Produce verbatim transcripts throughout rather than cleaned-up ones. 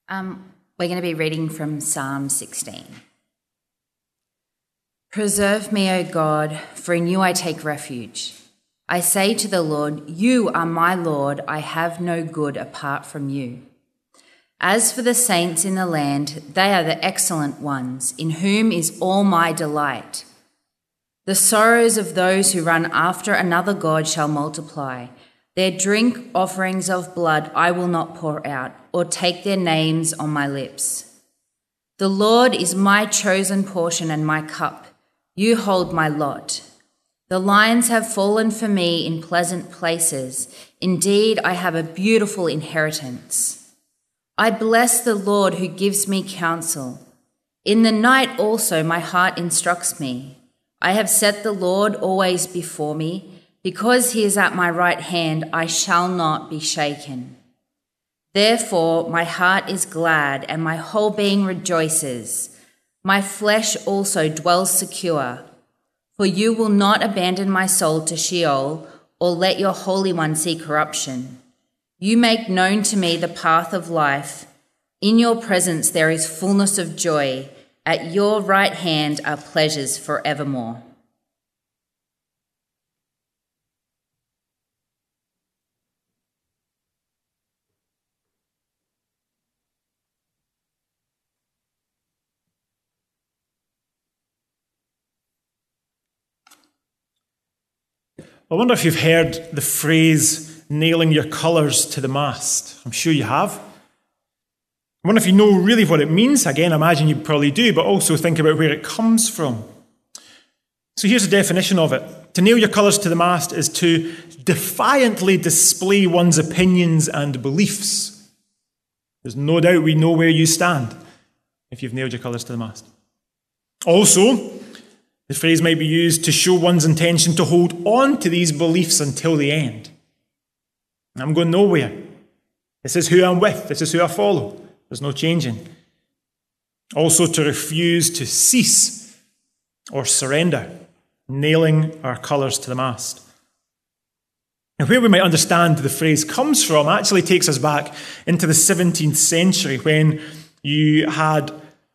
Um, we're going to be reading from Psalm sixteen. Preserve me, O God, for in you I take refuge. I say to the Lord, you are my Lord, I have no good apart from you. As for the saints in the land, they are the excellent ones, in whom is all my delight. The sorrows of those who run after another god shall multiply. Their drink offerings of blood I will not pour out, or take their names on my lips. The Lord is my chosen portion and my cup. You hold my lot. The lions have fallen for me in pleasant places. Indeed, I have a beautiful inheritance. I bless the Lord who gives me counsel. In the night also my heart instructs me. I have set the Lord always before me. Because he is at my right hand, I shall not be shaken. Therefore my heart is glad and my whole being rejoices. My flesh also dwells secure. For you will not abandon my soul to Sheol, or let your Holy One see corruption. You make known to me the path of life. In your presence there is fullness of joy. At your right hand are pleasures forevermore. I wonder if you've heard the phrase, nailing your colours to the mast. I'm sure you have. I wonder if you know really what it means. Again, I imagine you probably do, but also think about where it comes from. So here's a definition of it. To nail your colours to the mast is to defiantly display one's opinions and beliefs. There's no doubt we know where you stand if you've nailed your colours to the mast. Also, the phrase might be used to show one's intention to hold on to these beliefs until the end. I'm going nowhere. This is who I'm with. This is who I follow. There's no changing. Also, to refuse to cease or surrender, nailing our colours to the mast. And where we might understand the phrase comes from actually takes us back into the seventeenth century when you had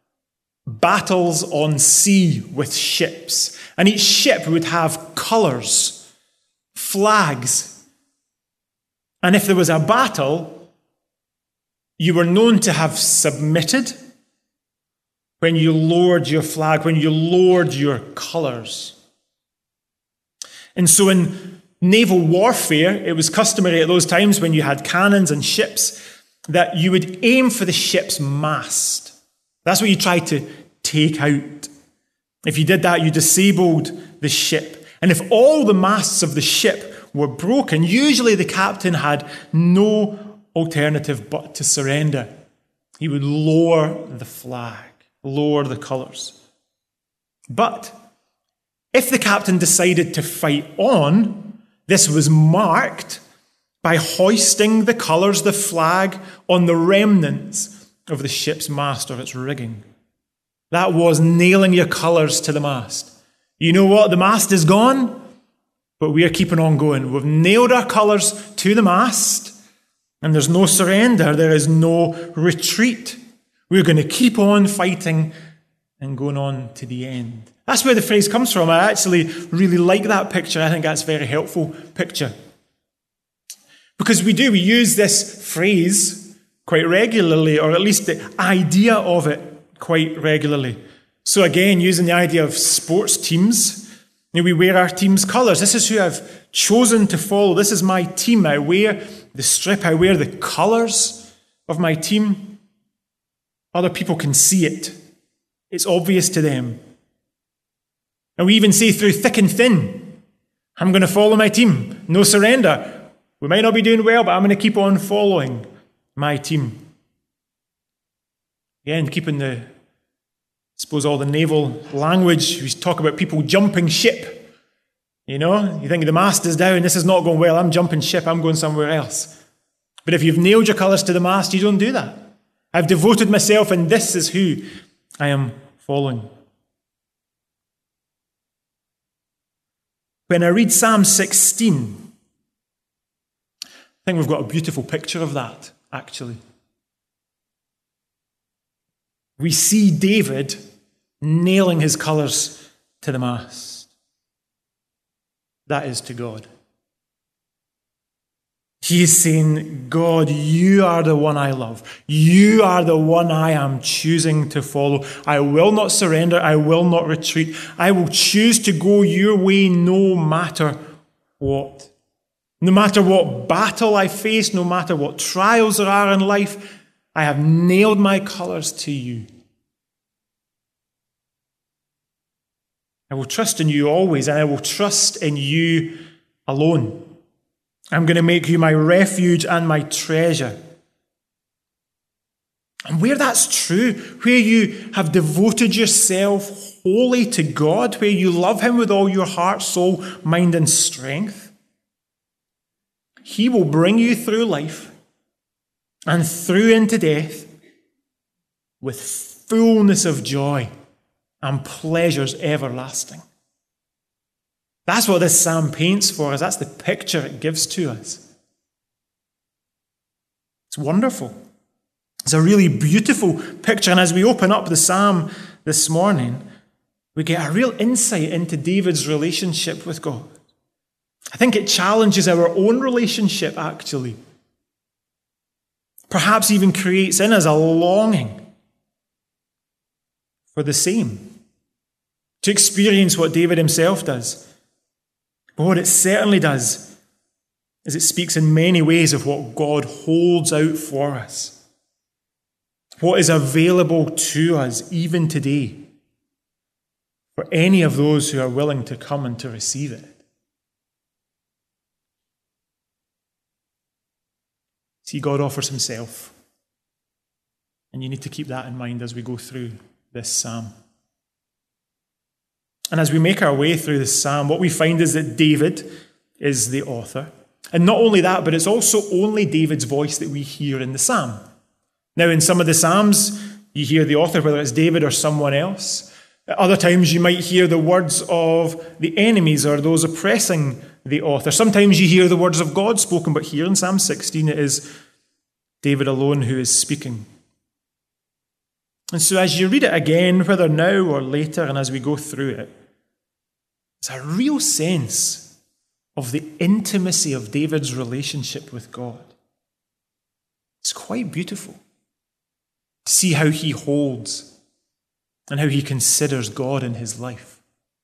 battles on sea with ships. And each ship would have colours, flags. And if there was a battle, you were known to have submitted when you lowered your flag, when you lowered your colours. And so in naval warfare, it was customary at those times when you had cannons and ships that you would aim for the ship's mast. That's what you tried to take out. If you did that, you disabled the ship. And if all the masts of the ship were broken, usually the captain had no alternative but to surrender. He would lower the flag, lower the colours. But if the captain decided to fight on, this was marked by hoisting the colours, the flag, on the remnants of the ship's mast or its rigging. That was nailing your colours to the mast. You know what? The mast is gone, but we are keeping on going. We've nailed our colours to the mast, and there's no surrender. There is no retreat. We're going to keep on fighting and going on to the end. That's where the phrase comes from. I actually really like that picture. I think that's a very helpful picture. Because we do, we use this phrase quite regularly, or at least the idea of it quite regularly. So again, using the idea of sports teams, you know, we wear our team's colours. This is who I've chosen to follow. This is my team. I wear the strip. I wear the colours of my team. Other people can see it. It's obvious to them. And we even say through thick and thin, I'm going to follow my team. No surrender. We might not be doing well, but I'm going to keep on following my team. Again, keeping the, I suppose, all the naval language. We talk about people jumping ship. You know, you think the mast is down, this is not going well, I'm jumping ship, I'm going somewhere else. But if you've nailed your colours to the mast, you don't do that. I've devoted myself, and this is who I am following. When I read Psalm sixteen, I think we've got a beautiful picture of that, actually. we see David nailing his colours to the mast. That is to God. He is saying, God, you are the one I love. You are the one I am choosing to follow. I will not surrender. I will not retreat. I will choose to go your way no matter what. No matter what battle I face, no matter what trials there are in life, I have nailed my colours to you. I will trust in you always, and I will trust in you alone. I'm going to make you my refuge and my treasure. And where that's true, where you have devoted yourself wholly to God, where you love him with all your heart, soul, mind, and strength, he will bring you through life and through into death with fullness of joy and pleasures everlasting. That's what this psalm paints for us. That's the picture it gives to us. It's wonderful. It's a really beautiful picture. And as we open up the psalm this morning, we get a real insight into David's relationship with God. I think it challenges our own relationship, actually. Perhaps even creates in us a longing for the same, to experience what David himself does. But what it certainly does is it speaks in many ways of what God holds out for us, what is available to us even today for any of those who are willing to come and to receive it. See, God offers himself, and you need to keep that in mind as we go through this psalm. And as we make our way through this psalm, what we find is that David is the author. And not only that, but it's also only David's voice that we hear in the psalm. Now, in some of the psalms, you hear the author, whether it's David or someone else. At other times, you might hear the words of the enemies or those oppressing the author. Sometimes you hear the words of God spoken, but here in Psalm sixteen, it is David alone who is speaking. And so as you read it again, whether now or later, and as we go through it, there's a real sense of the intimacy of David's relationship with God. It's quite beautiful to see how he holds and how he considers God in his life.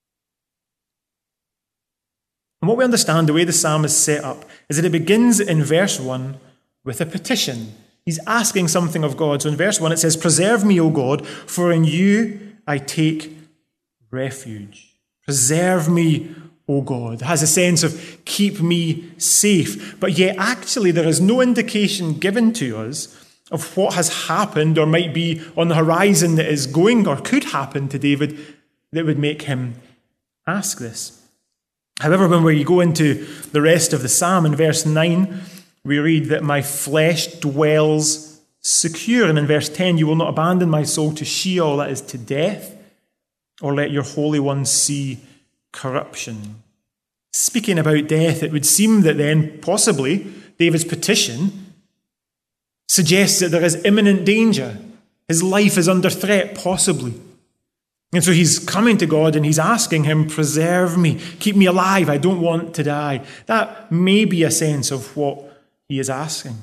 And what we understand, the way the psalm is set up, is that it begins in verse one with a petition. He's asking something of God. So in verse one it says, "Preserve me, O God, for in you I take refuge." Preserve me, O God. It has a sense of keep me safe. But yet actually there is no indication given to us of what has happened or might be on the horizon that is going or could happen to David that would make him ask this. However, when we go into the rest of the psalm, in verse nine, we read that my flesh dwells secure. And in verse ten, you will not abandon my soul to Sheol, that is to death, or let your Holy One see corruption. Speaking about death, it would seem that then possibly David's petition suggests that there is imminent danger. His life is under threat, possibly. And so he's coming to God and he's asking him, preserve me, keep me alive, I don't want to die. That may be a sense of what he is asking.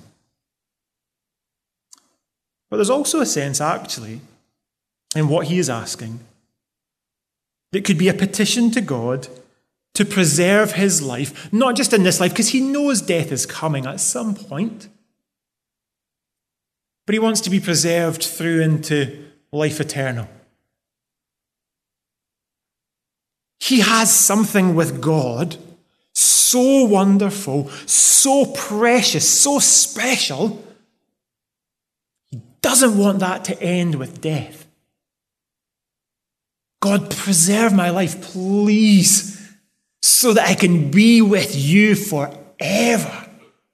But there's also a sense, actually, in what he is asking. It could be a petition to God to preserve his life, not just in this life, because he knows death is coming at some point, but he wants to be preserved through into life eternal. He has something with God so wonderful, so precious, so special. He doesn't want that to end with death. God, preserve my life, please, so that I can be with you forever.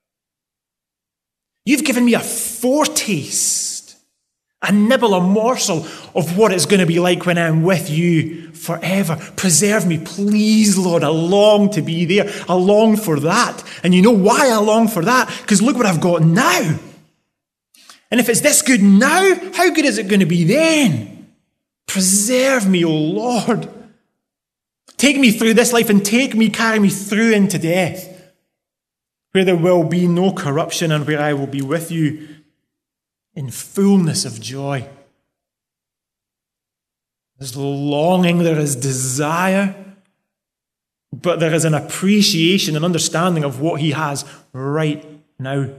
You've given me a foretaste, a nibble, a morsel of what it's going to be like when I'm with you forever. Preserve me, please, Lord. I long to be there. I long for that. And you know why I long for that? Because look what I've got now. And if it's this good now, how good is it going to be then? Preserve me, O Lord. Take me through this life and take me, carry me through into death, where there will be no corruption and where I will be with you in fullness of joy. There's longing, there is desire, but there is an appreciation and understanding of what he has right now.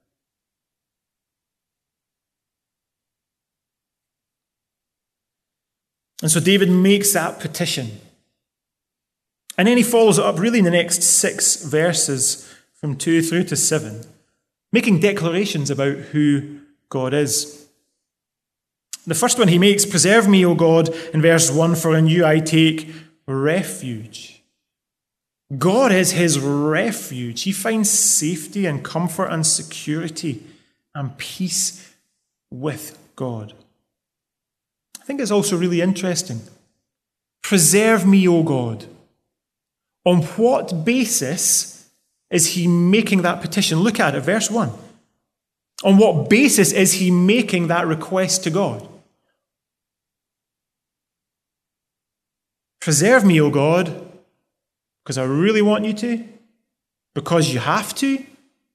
And so David makes that petition. And then he follows it up really in the next six verses from two through to seven, making declarations about who God is. The first one he makes, preserve me, O God, in verse one, for in you I take refuge. God is his refuge. He finds safety and comfort and security and peace with God. I think it's also really interesting. Preserve me, O God. On what basis is he making that petition? Look at it, verse one. On what basis is he making that request to God? Preserve me, O God, because I really want you to, because you have to,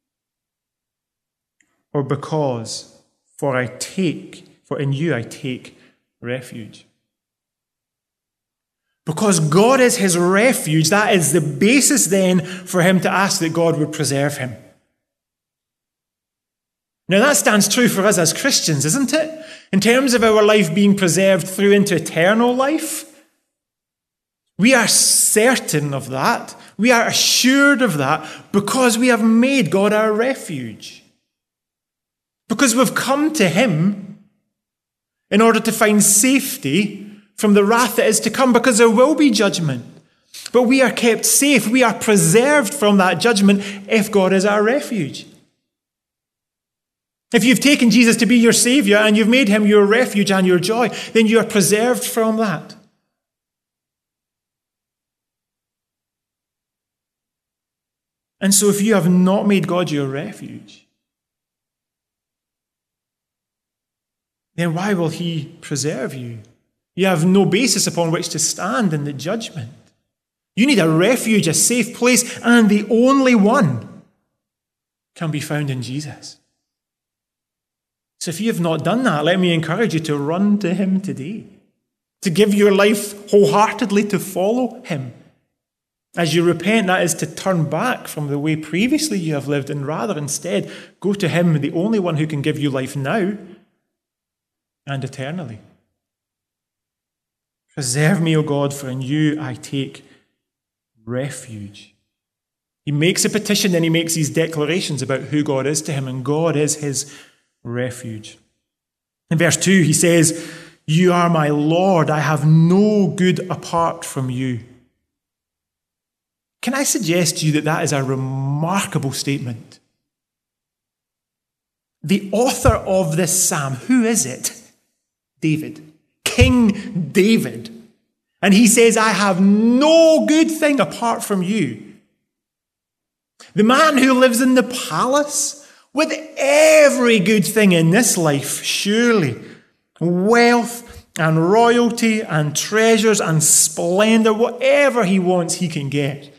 or because for I take, for in you I take refuge. Because God is his refuge, that is the basis then for him to ask that God would preserve him. Now that stands true for us as Christians, isn't it? In terms of our life being preserved through into eternal life, we are certain of that. We are assured of that because we have made God our refuge. Because we've come to him in order to find safety from the wrath that is to come, because there will be judgment. But we are kept safe. We are preserved from that judgment if God is our refuge. If you've taken Jesus to be your Saviour and you've made him your refuge and your joy, then you are preserved from that. And so if you have not made God your refuge, then why will he preserve you? You have no basis upon which to stand in the judgment. You need a refuge, a safe place, and the only one can be found in Jesus. So if you have not done that, let me encourage you to run to him today, to give your life wholeheartedly to follow him. As you repent, that is to turn back from the way previously you have lived and rather instead go to him, the only one who can give you life now and eternally. Preserve me, O God, for in you I take refuge. He makes a petition, then he makes these declarations about who God is to him, and God is his refuge. In verse two, he says, you are my Lord, I have no good apart from you. Can I suggest to you that that is a remarkable statement? The author of this psalm, who is it? David. King David. And he says, I have no good thing apart from you. The man who lives in the palace with every good thing in this life, surely. Wealth and royalty and treasures and splendor, whatever he wants, he can get.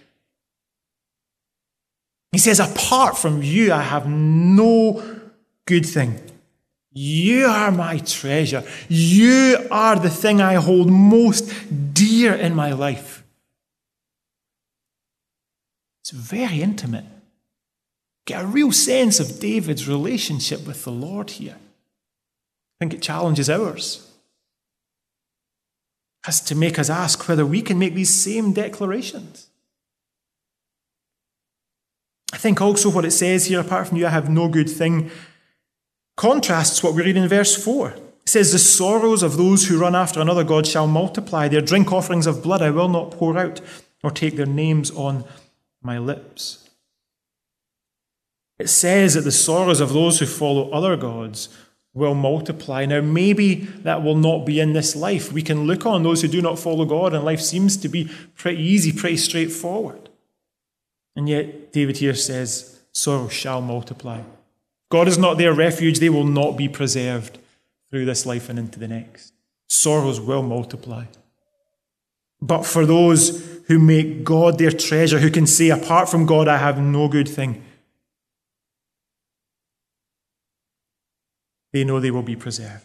He says, apart from you, I have no good thing. You are my treasure. You are the thing I hold most dear in my life. It's very intimate. Get a real sense of David's relationship with the Lord here. I think it challenges ours. It has to make us ask whether we can make these same declarations. I think also what it says here, apart from you, I have no good thing, contrasts what we read in verse four. It says, the sorrows of those who run after another god shall multiply. Their drink offerings of blood I will not pour out, or take their names on my lips. It says that the sorrows of those who follow other gods will multiply. Now, maybe that will not be in this life. We can look on those who do not follow God, and life seems to be pretty easy, pretty straightforward. And yet, David here says, sorrow shall multiply. God is not their refuge. They will not be preserved through this life and into the next. Sorrows will multiply. But for those who make God their treasure, who can say, apart from God, I have no good thing, they know they will be preserved.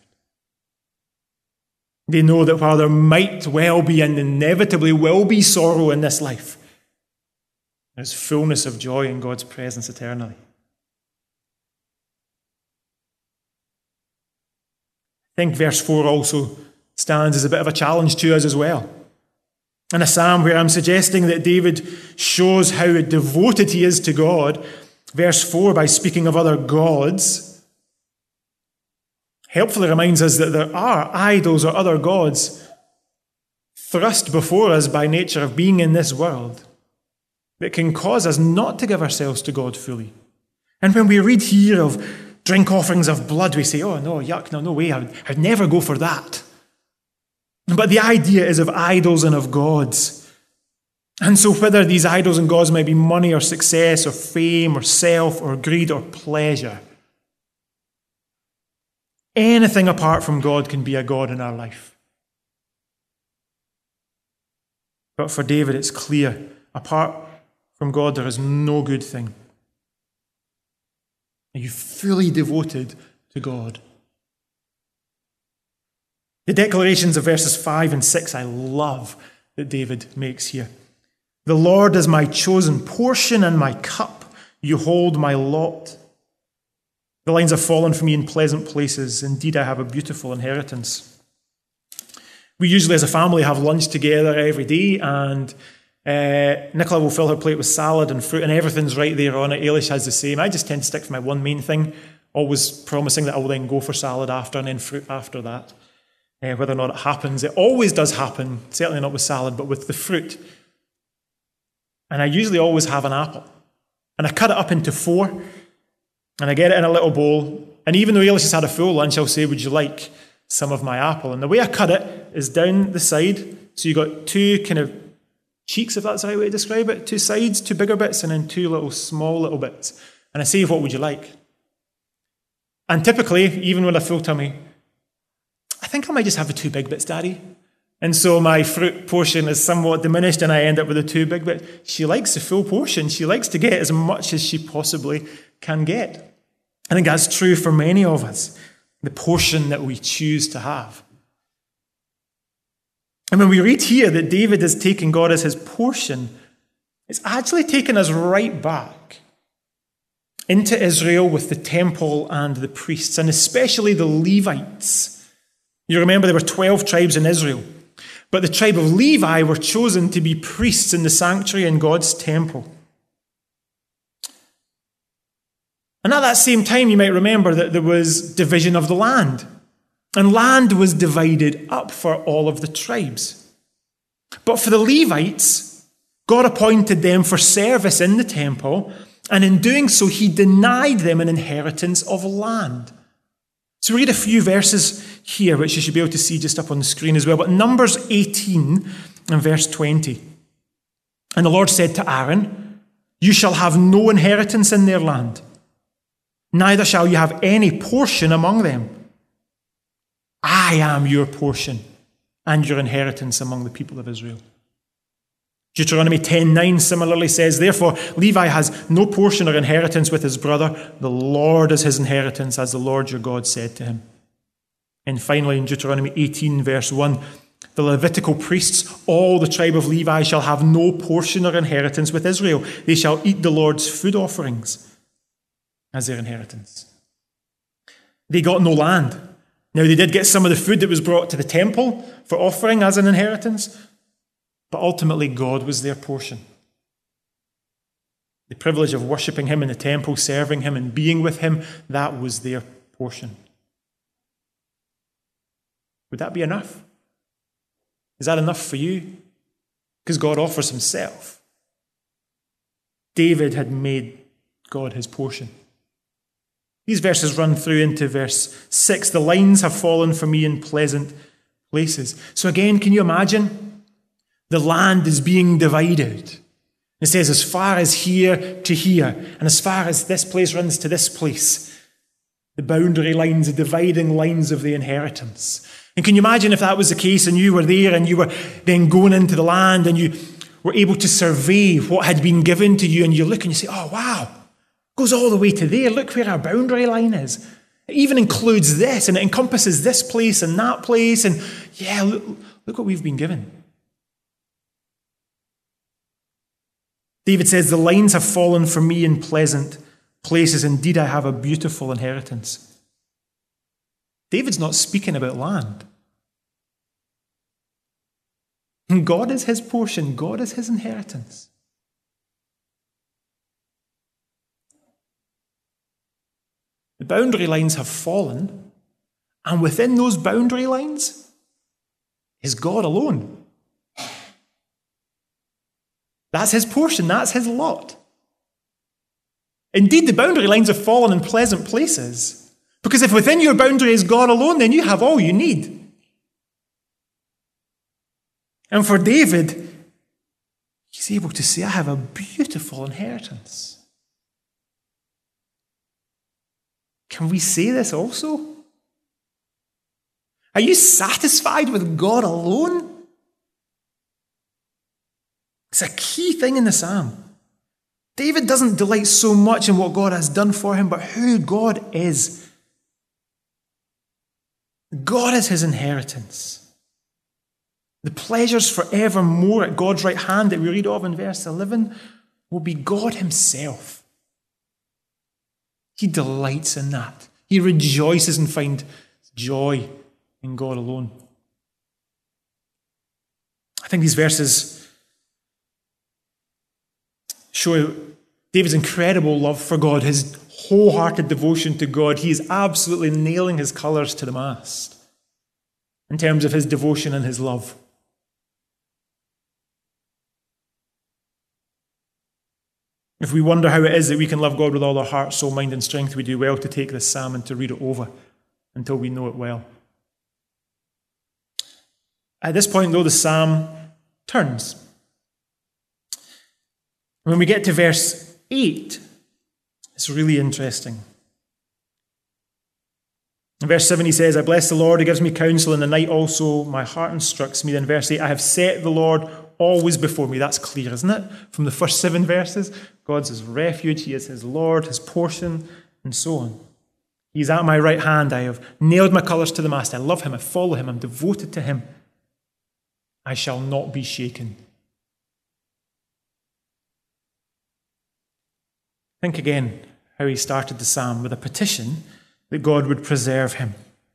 They know that while there might well be and inevitably will be sorrow in this life, there's fullness of joy in God's presence eternally. I think verse four also stands as a bit of a challenge to us as well. In a psalm where I'm suggesting that David shows how devoted he is to God, verse four, by speaking of other gods, helpfully reminds us that there are idols or other gods thrust before us by nature of being in this world that can cause us not to give ourselves to God fully. And when we read here of drink offerings of blood, we say, oh no, yuck, no, no way, I would, I'd never go for that. But the idea is of idols and of gods. And so whether these idols and gods may be money or success or fame or self or greed or pleasure, anything apart from God can be a god in our life. But for David, it's clear, apart from God, there is no good thing. Are you fully devoted to God? The declarations of verses five and six I love that David makes here. The Lord is my chosen portion and my cup. You hold my lot. The lines have fallen for me in pleasant places. Indeed, I have a beautiful inheritance. We usually as a family have lunch together every day, and uh, Nicola will fill her plate with salad and fruit and everything's right there on it. Ailish has the same. I just tend to stick to my one main thing, always promising that I will then go for salad after and then fruit after that. Uh, whether or not it happens, it always does happen, certainly not with salad, but with the fruit. And I usually always have an apple. And I cut it up into four, and I get it in a little bowl. And even though Ailish has had a full lunch, I'll say, would you like some of my apple? And the way I cut it is down the side. So you've got two kind of cheeks, if that's the right way to describe it. Two sides, two bigger bits, and then two little small little bits. And I say, what would you like? And typically, even with a full tummy, I think I might just have the two big bits, Daddy. And so my fruit portion is somewhat diminished and I end up with the two big bits. She likes the full portion. She likes to get as much as she possibly can get. I think that's true for many of us, the portion that we choose to have. And when we read here that David is taking God as his portion, it's actually taken us right back into Israel with the temple and the priests, and especially the Levites. You remember there were twelve tribes in Israel, but the tribe of Levi were chosen to be priests in the sanctuary in God's temple. And at that same time, you might remember that there was division of the land, and land was divided up for all of the tribes. But for the Levites, God appointed them for service in the temple, and in doing so, he denied them an inheritance of land. So we read a few verses here, which you should be able to see just up on the screen as well. But Numbers eighteen and verse twenty. And the Lord said to Aaron, you shall have no inheritance in their land, neither shall you have any portion among them. I am your portion and your inheritance among the people of Israel. Deuteronomy ten nine similarly says, therefore Levi has no portion or inheritance with his brother. The Lord is his inheritance, as the Lord your God said to him. And finally in Deuteronomy eighteen verse one, the Levitical priests, all the tribe of Levi, shall have no portion or inheritance with Israel. They shall eat the Lord's food offerings as their inheritance. They got no land. Now they did get some of the food that was brought to the temple for offering as an inheritance, but ultimately, God was their portion. The privilege of worshipping him in the temple, serving him and being with him, that was their portion. Would that be enough? Is that enough for you? Because God offers himself. David had made God his portion. These verses run through into verse six. The lines have fallen for me in pleasant places. So again, can you imagine? The land is being divided. It says as far as here to here, and as far as this place runs to this place. The boundary lines, the dividing lines of the inheritance. And can you imagine if that was the case and you were there and you were then going into the land and you were able to survey what had been given to you, and you look and you say, oh wow, it goes all the way to there. Look where our boundary line is. It even includes this, and it encompasses this place and that place. And yeah, look, look what we've been given. David says, the lines have fallen for me in pleasant places. Indeed, I have a beautiful inheritance. David's not speaking about land. God is his portion. God is his inheritance. The boundary lines have fallen, and within those boundary lines is God alone. That's his portion. That's his lot. Indeed, the boundary lines have fallen in pleasant places, because if within your boundary is God alone, then you have all you need. And for David, he's able to say, I have a beautiful inheritance. Can we say this also? Are you satisfied with God alone? It's a key thing in the psalm. David doesn't delight so much in what God has done for him, but who God is. God is his inheritance. The pleasures forevermore at God's right hand that we read of in verse eleven will be God himself. He delights in that. He rejoices and finds joy in God alone. I think these verses show David's incredible love for God, his wholehearted devotion to God. He is absolutely nailing his colours to the mast in terms of his devotion and his love. If we wonder how it is that we can love God with all our heart, soul, mind, and strength, we do well to take this psalm and to read it over until we know it well. At this point, though, the psalm turns. When we get to verse eight, it's really interesting. In verse seven, he says, I bless the Lord who gives me counsel in the night also. My heart instructs me. Then verse eight, I have set the Lord always before me. That's clear, isn't it? From the first seven verses, God's his refuge, he is his Lord, his portion, and so on. He's at my right hand. I have nailed my colours to the mast. I love him. I follow him. I'm devoted to him. I shall not be shaken. Think again how he started the psalm with a petition that God would preserve him.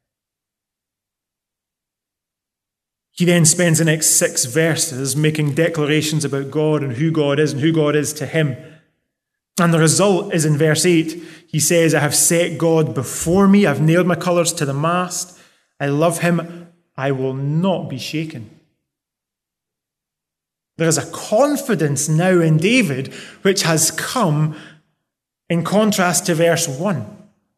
He then spends the next six verses making declarations about God and who God is and who God is to him. And the result is in verse eight. He says, I have set God before me. I've nailed my colours to the mast. I love him. I will not be shaken. There is a confidence now in David which has come in contrast to verse one.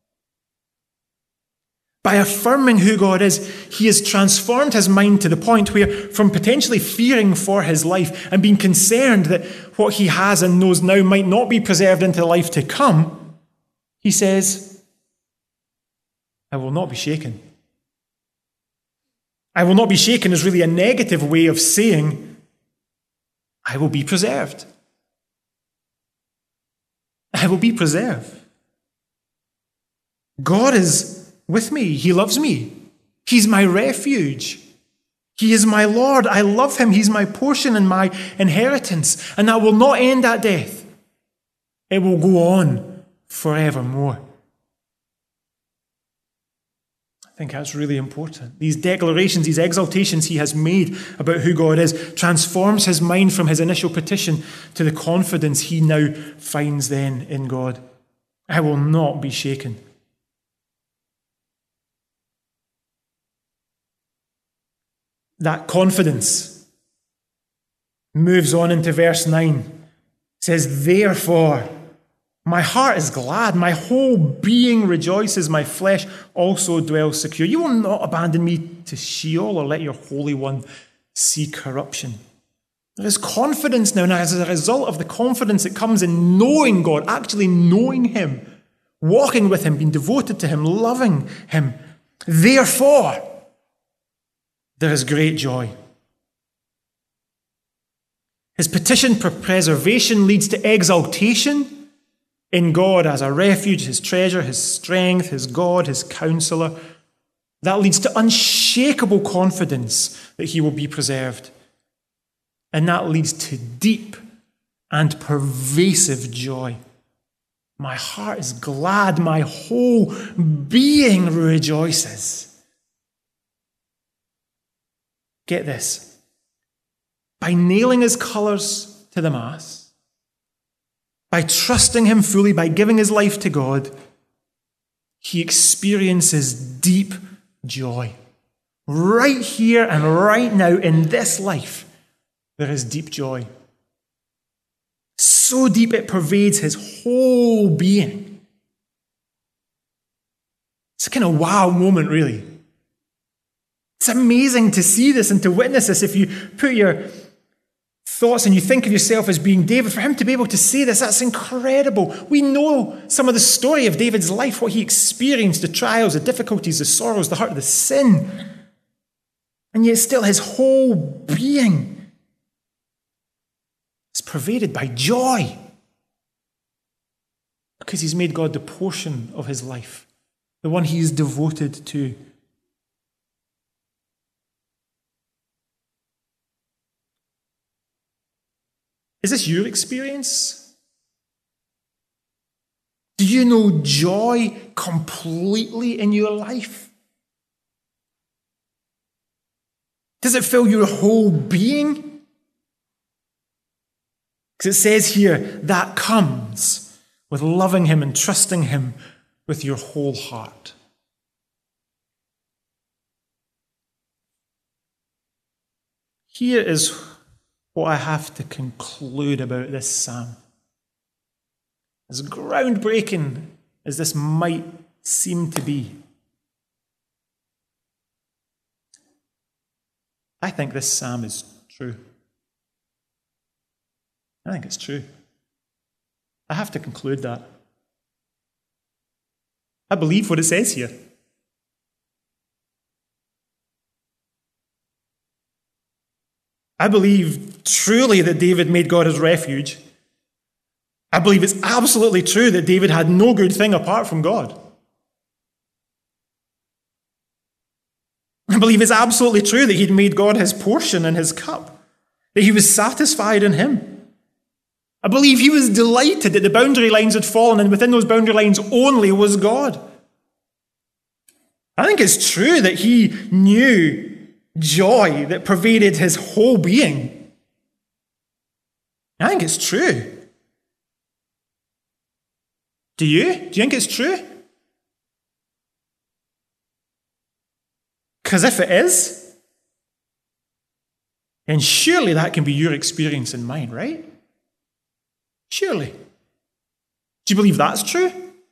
By affirming who God is, he has transformed his mind to the point where, from potentially fearing for his life and being concerned that what he has and knows now might not be preserved into the life to come, he says, I will not be shaken. I will not be shaken is really a negative way of saying, I will be preserved. I will be preserved. God is with me. He loves me. He's my refuge. He is my Lord. I love him. He's my portion and my inheritance. And that will not end at death. It will go on forevermore. I think that's really important. These declarations, these exaltations he has made about who God is, transforms his mind from his initial petition to the confidence he now finds then in God. I will not be shaken. That confidence moves on into verse nine. It says, therefore, my heart is glad, my whole being rejoices, my flesh also dwells secure. You will not abandon me to Sheol or let your Holy One see corruption. There is confidence now, and as a result of the confidence that comes in knowing God, actually knowing him, walking with him, being devoted to him, loving him. Therefore, there is great joy. His petition for preservation leads to exaltation in God as a refuge, his treasure, his strength, his God, his counselor. That leads to unshakable confidence that he will be preserved. And that leads to deep and pervasive joy. My heart is glad, my whole being rejoices. Get this. By nailing his colours to the mast, by trusting him fully, by giving his life to God, he experiences deep joy. Right here and right now in this life, there is deep joy. So deep it pervades his whole being. It's a kind of wow moment, really. It's amazing to see this and to witness this. If you put your thoughts and you think of yourself as being David, for him to be able to say this, that's incredible. We know some of the story of David's life, what he experienced, the trials, the difficulties, the sorrows, the hurt, the sin. And yet still his whole being is pervaded by joy because he's made God the portion of his life, the one he is devoted to. Is this your experience? Do you know joy completely in your life? Does it fill your whole being? Because it says here, that comes with loving him and trusting him with your whole heart. Here is what I have to conclude about this psalm. As groundbreaking as this might seem to be, I think this psalm is true. I think it's true. I have to conclude that. I believe what it says here. I believe truly that David made God his refuge. I believe it's absolutely true that David had no good thing apart from God. I believe it's absolutely true that he'd made God his portion and his cup, that he was satisfied in him. I believe he was delighted that the boundary lines had fallen and within those boundary lines only was God. I think it's true that he knew joy that pervaded his whole being. I think it's true. Do you? Do you think it's true? Because if it is, then surely that can be your experience and mine, right? Surely. Do you believe that's true?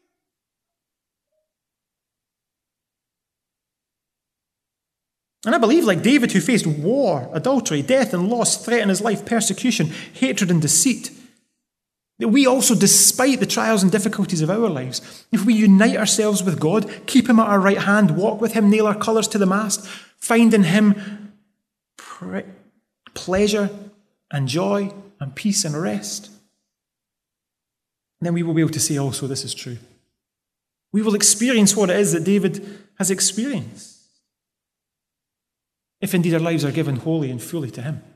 And I believe, like David, who faced war, adultery, death and loss, threat in his life, persecution, hatred and deceit, that we also, despite the trials and difficulties of our lives, if we unite ourselves with God, keep him at our right hand, walk with him, nail our colours to the mast, find in him pre- pleasure and joy and peace and rest, then we will be able to say also this is true. We will experience what it is that David has experienced, if indeed our lives are given wholly and fully to him.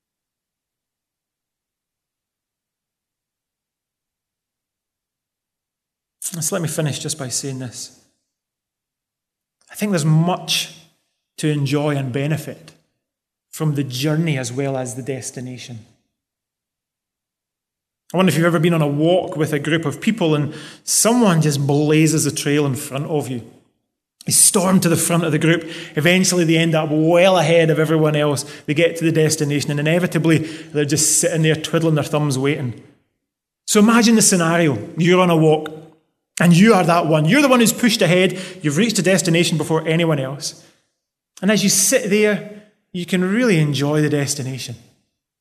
So let me finish just by saying this. I think there's much to enjoy and benefit from the journey as well as the destination. I wonder if you've ever been on a walk with a group of people and someone just blazes a trail in front of you. They storm to the front of the group. Eventually they end up well ahead of everyone else. They get to the destination and inevitably they're just sitting there twiddling their thumbs waiting. So imagine the scenario. You're on a walk and you are that one. You're the one who's pushed ahead. You've reached a destination before anyone else. And as you sit there, you can really enjoy the destination.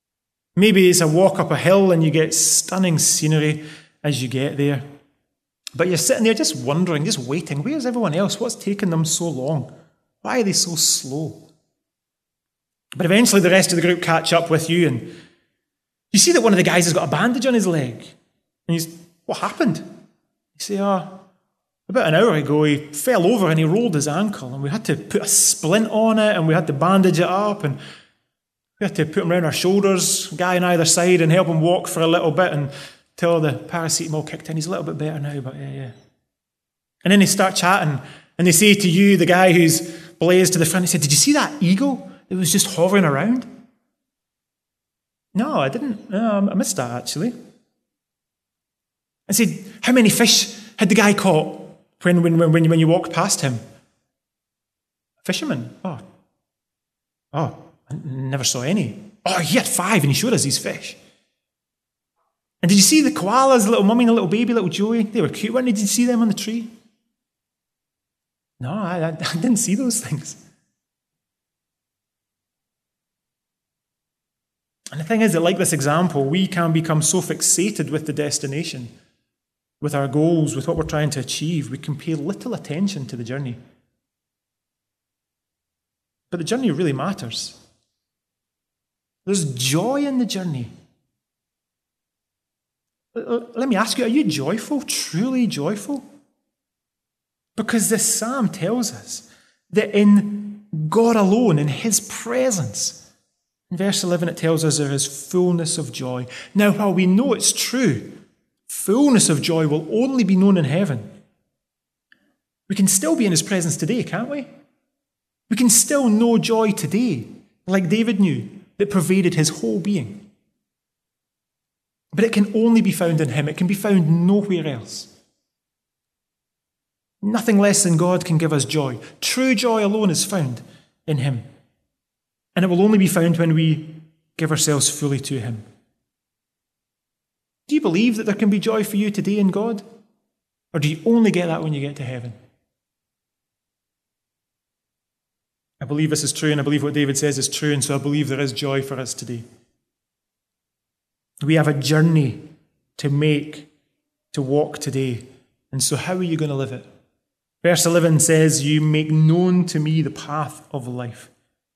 Maybe it's a walk up a hill and you get stunning scenery as you get there. But you're sitting there just wondering, just waiting. Where's everyone else? What's taking them so long? Why are they so slow? But eventually the rest of the group catch up with you, and you see that one of the guys has got a bandage on his leg. And he's, what happened? You say, oh, about an hour ago he fell over and he rolled his ankle, and we had to put a splint on it, and we had to bandage it up, and we had to put him around our shoulders, guy on either side, and help him walk for a little bit until the paracetamol kicked in. He's a little bit better now, but yeah, yeah. And then they start chatting, and they say to you, the guy who's blazed to the front, he said, did you see that eagle that was just hovering around? No, I didn't. No, I missed that, actually. I said, how many fish had the guy caught when, when, when, when you walked past him? A fisherman. Oh. Oh, I never saw any. Oh, he had five and he showed us these fish. And did you see the koalas, the little mummy and the little baby, little Joey? They were cute, weren't they? Did you see them on the tree? No, I, I didn't see those things. And the thing is that, like this example, we can become so fixated with the destination, with our goals, with what we're trying to achieve, we can pay little attention to the journey. But the journey really matters. There's joy in the journey. Let me ask you, are you joyful, truly joyful? Because this psalm tells us that in God alone, in his presence, in verse eleven it tells us there is fullness of joy. Now, while we know it's true, fullness of joy will only be known in heaven, we can still be in his presence today, can't we? We can still know joy today, like David knew, that pervaded his whole being. But it can only be found in him. It can be found nowhere else. Nothing less than God can give us joy. True joy alone is found in him. And it will only be found when we give ourselves fully to him. Do you believe that there can be joy for you today in God? Or do you only get that when you get to heaven? I believe this is true, and I believe what David says is true, and so I believe there is joy for us today. We have a journey to make, to walk today. And so how are you going to live it? Verse eleven says, you make known to me the path of life.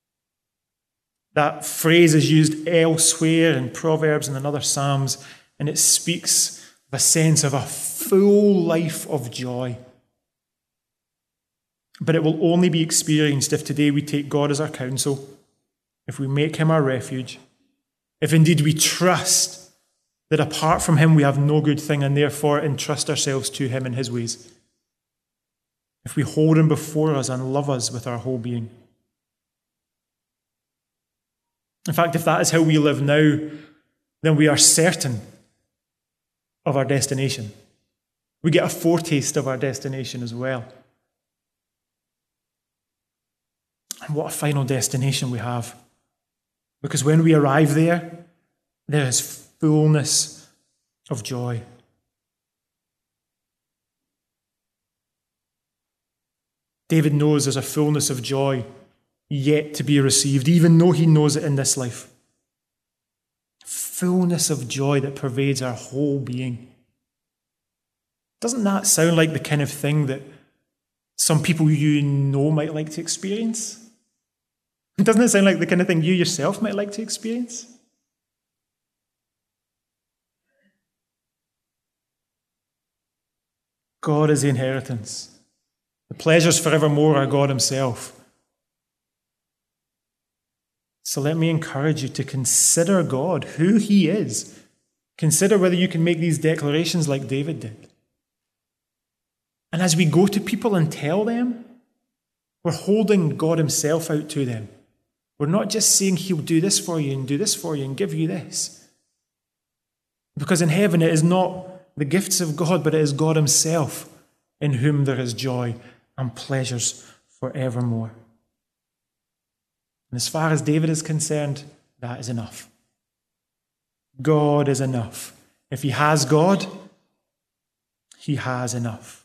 That phrase is used elsewhere in Proverbs and in other Psalms, and it speaks of a sense of a full life of joy. But it will only be experienced if today we take God as our counsel, if we make him our refuge, if indeed we trust that apart from him we have no good thing and therefore entrust ourselves to him in his ways, if we hold him before us and love us with our whole being. In fact, if that is how we live now, then we are certain of our destination. We get a foretaste of our destination as well. And what a final destination we have. Because when we arrive there, there is fullness of joy. David knows there's a fullness of joy yet to be received, even though he knows it in this life. Fullness of joy that pervades our whole being. Doesn't that sound like the kind of thing that some people you know might like to experience? Doesn't it sound like the kind of thing you yourself might like to experience? God is the inheritance. The pleasures forevermore are God himself. So let me encourage you to consider God, who he is. Consider whether you can make these declarations like David did. And as we go to people and tell them, we're holding God himself out to them. We're not just saying he'll do this for you and do this for you and give you this. Because in heaven it is not the gifts of God, but it is God himself in whom there is joy and pleasures forevermore. And as far as David is concerned, that is enough. God is enough. If he has God, he has enough.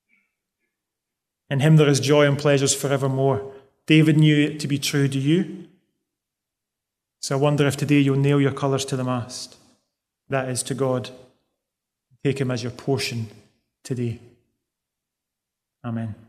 In him there is joy and pleasures forevermore. David knew it to be true. Do you? So I wonder if today you'll nail your colours to the mast. That is to God. Take him as your portion today. Amen.